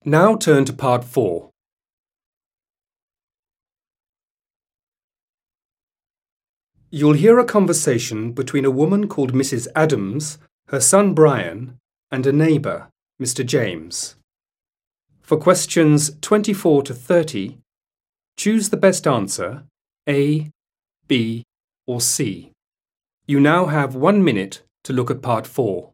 Now turn to part 4. You'll hear a conversation between a woman called Mrs. Adams, her son Brian, and a neighbour, Mr. James. For questions 24 to 30, choose the best answer, A, B, or C. You now have 1 minute to look at part 4.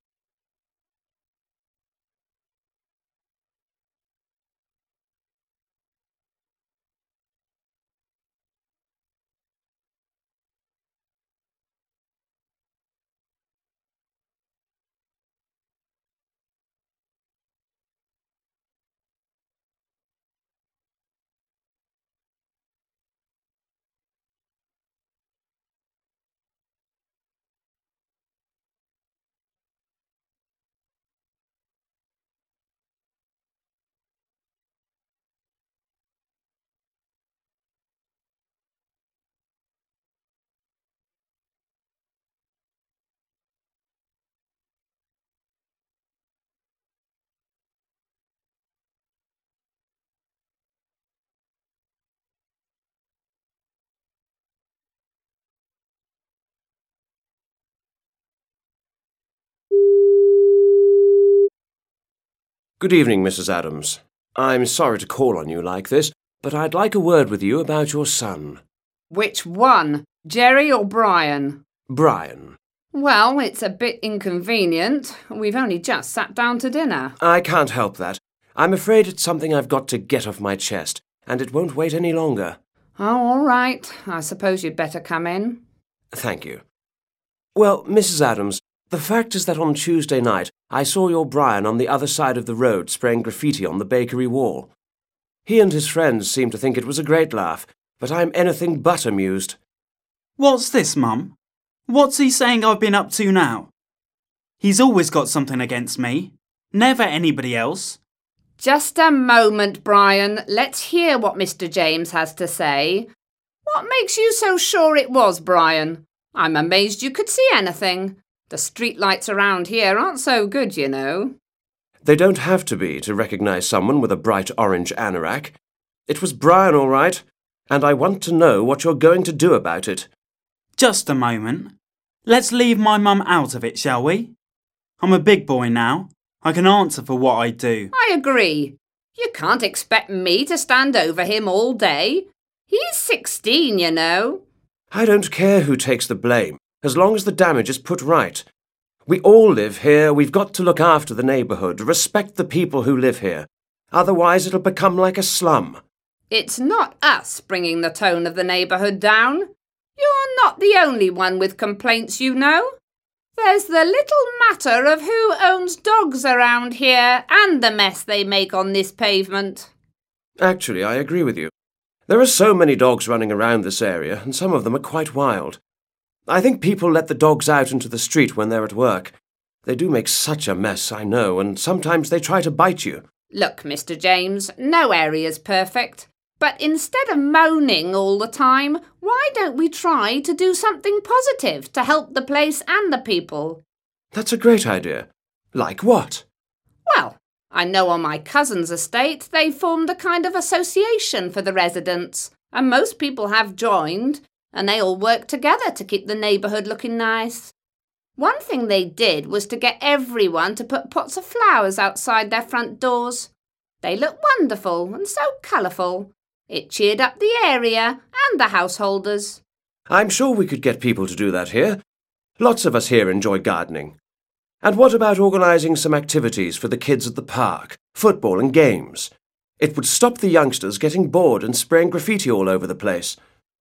Good evening, Mrs. Adams. I'm sorry to call on you like this, but I'd like a word with you about your son. Which one? Jerry or Brian? Brian. Well, it's a bit inconvenient. We've only just sat down to dinner. I can't help that. I'm afraid it's something I've got to get off my chest, and it won't wait any longer. Oh, all right. I suppose you'd better come in. Thank you. Well, Mrs. Adams, the fact is that on Tuesday night I saw your Brian on the other side of the road spraying graffiti on the bakery wall. He and his friends seemed to think it was a great laugh, but I'm anything but amused. What's this, Mum? What's he saying I've been up to now? He's always got something against me. Never anybody else. Just a moment, Brian. Let's hear what Mr. James has to say. What makes you so sure it was Brian? I'm amazed you could see anything. The streetlights around here aren't so good, you know. They don't have to be to recognise someone with a bright orange anorak. It was Brian, all right, and I want to know what you're going to do about it. Just a moment. Let's leave my mum out of it, shall we? I'm a big boy now. I can answer for what I do. I agree. You can't expect me to stand over him all day. He's 16, you know. I don't care who takes the blame, as long as the damage is put right. We all live here. We've got to look after the neighbourhood, respect the people who live here. Otherwise it'll become like a slum. It's not us bringing the tone of the neighbourhood down. You're not the only one with complaints, you know. There's the little matter of who owns dogs around here and the mess they make on this pavement. Actually, I agree with you. There are so many dogs running around this area, and some of them are quite wild. I think people let the dogs out into the street when they're at work. They do make such a mess, I know, and sometimes they try to bite you. Look, Mr. James, no area's perfect. But instead of moaning all the time, why don't we try to do something positive to help the place and the people? That's a great idea. Like what? Well, I know on my cousin's estate they formed a kind of association for the residents, and most people have joined, and they all work together to keep the neighbourhood looking nice. One thing they did was to get everyone to put pots of flowers outside their front doors. They look wonderful and so colourful. It cheered up the area and the householders. I'm sure we could get people to do that here. Lots of us here enjoy gardening. And what about organising some activities for the kids at the park, football and games? It would stop the youngsters getting bored and spraying graffiti all over the place.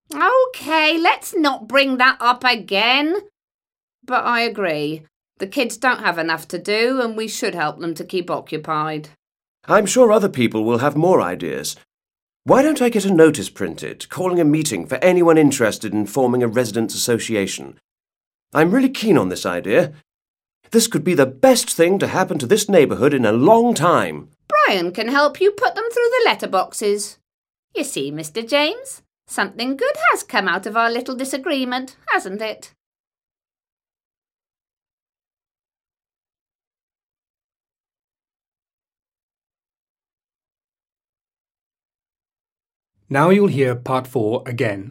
OK, let's not bring that up again. But I agree. The kids don't have enough to do and we should help them to keep occupied. I'm sure other people will have more ideas. Why don't I get a notice printed, calling a meeting for anyone interested in forming a residents' association? I'm really keen on this idea. This could be the best thing to happen to this neighbourhood in a long time. Brian can help you put them through the letterboxes. You see, Mr. James, something good has come out of our little disagreement, hasn't it? Now you'll hear part 4 again.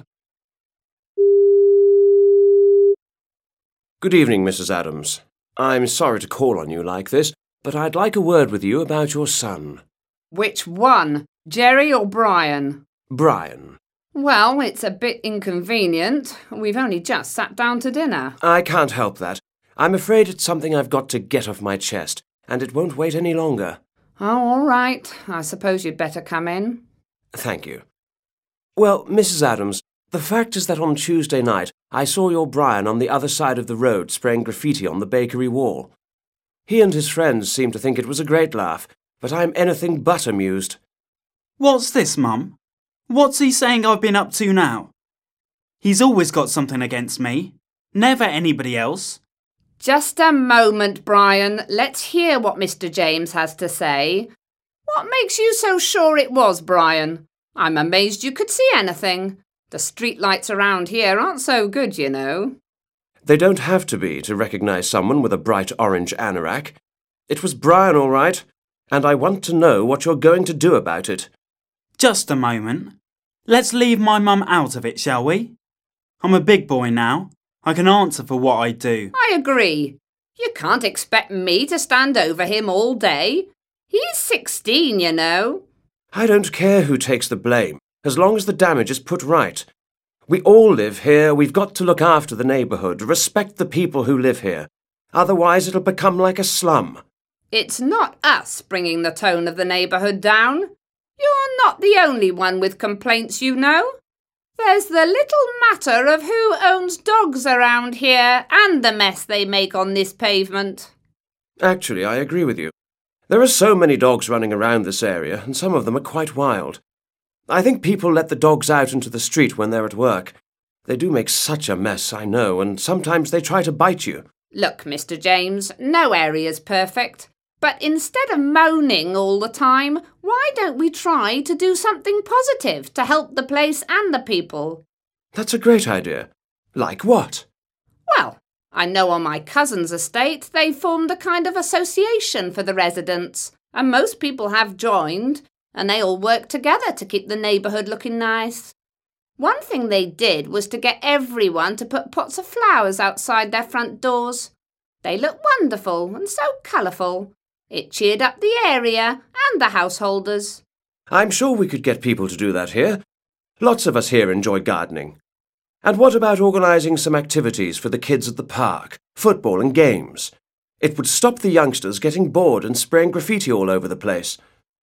Good evening, Mrs. Adams. I'm sorry to call on you like this, but I'd like a word with you about your son. Which one, Jerry or Brian? Brian. Well, it's a bit inconvenient. We've only just sat down to dinner. I can't help that. I'm afraid it's something I've got to get off my chest, and it won't wait any longer. Oh, all right. I suppose you'd better come in. Thank you. Well, Mrs. Adams, the fact is that on Tuesday night I saw your Brian on the other side of the road spraying graffiti on the bakery wall. He and his friends seemed to think it was a great laugh, but I'm anything but amused. What's this, Mum? What's he saying I've been up to now? He's always got something against me. Never anybody else. Just a moment, Brian. Let's hear what Mr. James has to say. What makes you so sure it was Brian? I'm amazed you could see anything. The streetlights around here aren't so good, you know. They don't have to be to recognise someone with a bright orange anorak. It was Brian, all right, and I want to know what you're going to do about it. Just a moment. Let's leave my mum out of it, shall we? I'm a big boy now. I can answer for what I do. I agree. You can't expect me to stand over him all day. He's 16, you know. I don't care who takes the blame, as long as the damage is put right. We all live here. We've got to look after the neighbourhood, respect the people who live here. Otherwise it'll become like a slum. It's not us bringing the tone of the neighbourhood down. You're not the only one with complaints, you know. There's the little matter of who owns dogs around here and the mess they make on this pavement. Actually, I agree with you. There are so many dogs running around this area, and some of them are quite wild. I think people let the dogs out into the street when they're at work. They do make such a mess, I know, and sometimes they try to bite you. Look, Mr. James, no area's perfect. But instead of moaning all the time, why don't we try to do something positive to help the place and the people? That's a great idea. Like what? Well, I know on my cousin's estate they formed a kind of association for the residents, and most people have joined, and they all work together to keep the neighbourhood looking nice. One thing they did was to get everyone to put pots of flowers outside their front doors. They look wonderful and so colourful. It cheered up the area and the householders. I'm sure we could get people to do that here. Lots of us here enjoy gardening. And what about organising some activities for the kids at the park, football and games? It would stop the youngsters getting bored and spraying graffiti all over the place.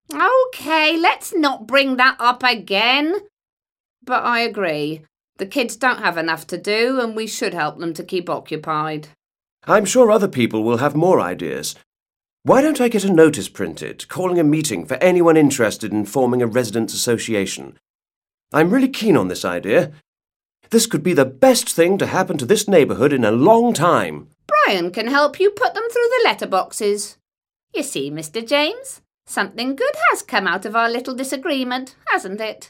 OK, let's not bring that up again. But I agree. The kids don't have enough to do and we should help them to keep occupied. I'm sure other people will have more ideas. Why don't I get a notice printed, calling a meeting for anyone interested in forming a residents' association? I'm really keen on this idea. This could be the best thing to happen to this neighbourhood in a long time. Brian can help you put them through the letterboxes. You see, Mr. James, something good has come out of our little disagreement, hasn't it?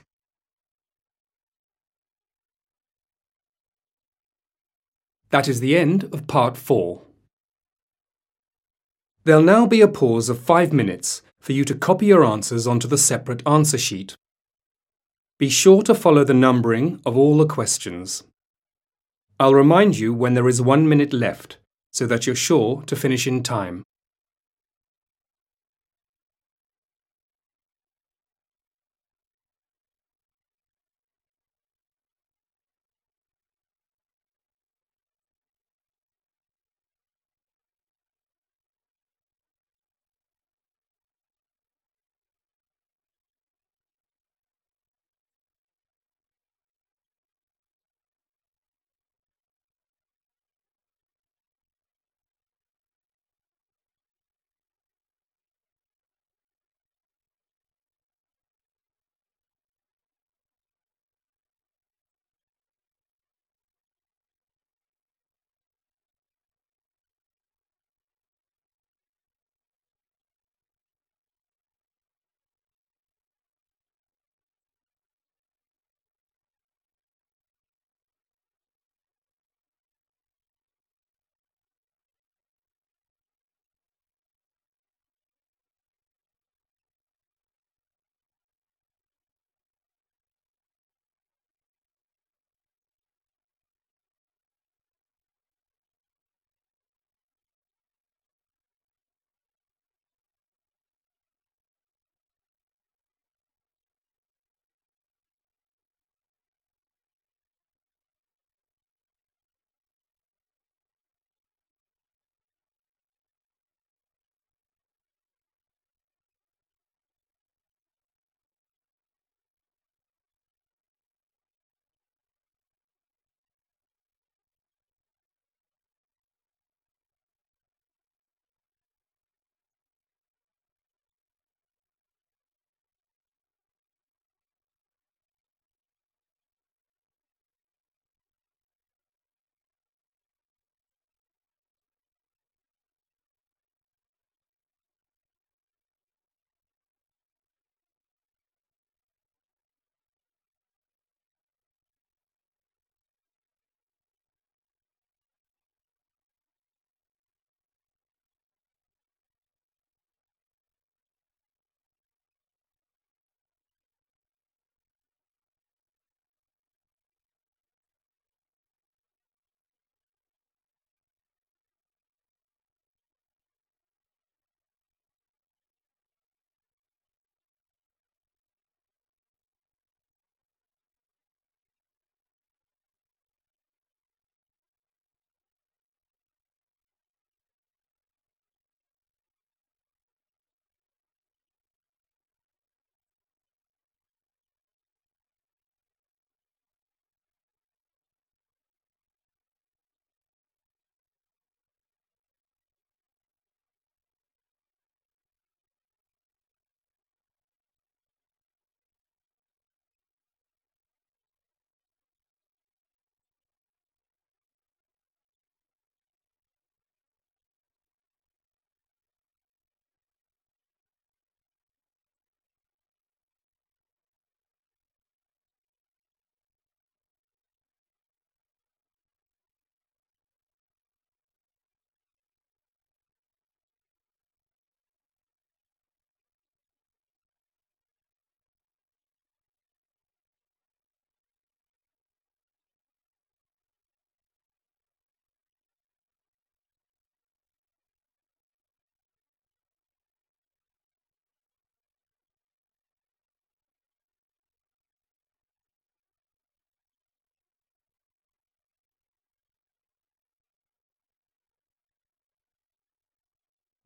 That is the end of part 4. There'll now be a pause of 5 minutes for you to copy your answers onto the separate answer sheet. Be sure to follow the numbering of all the questions. I'll remind you when there is 1 minute left so that you're sure to finish in time.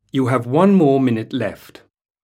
You have 1 more minute left.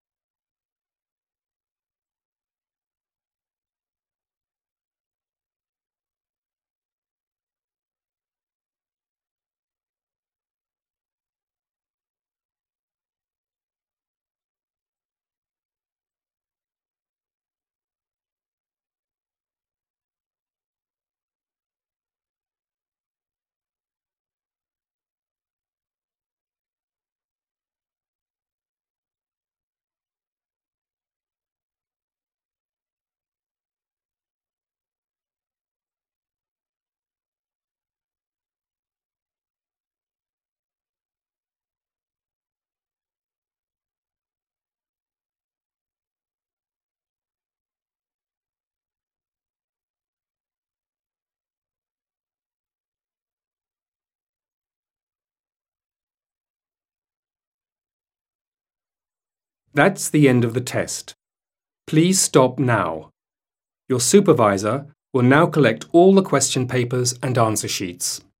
That's the end of the test. Please stop now. Your supervisor will now collect all the question papers and answer sheets.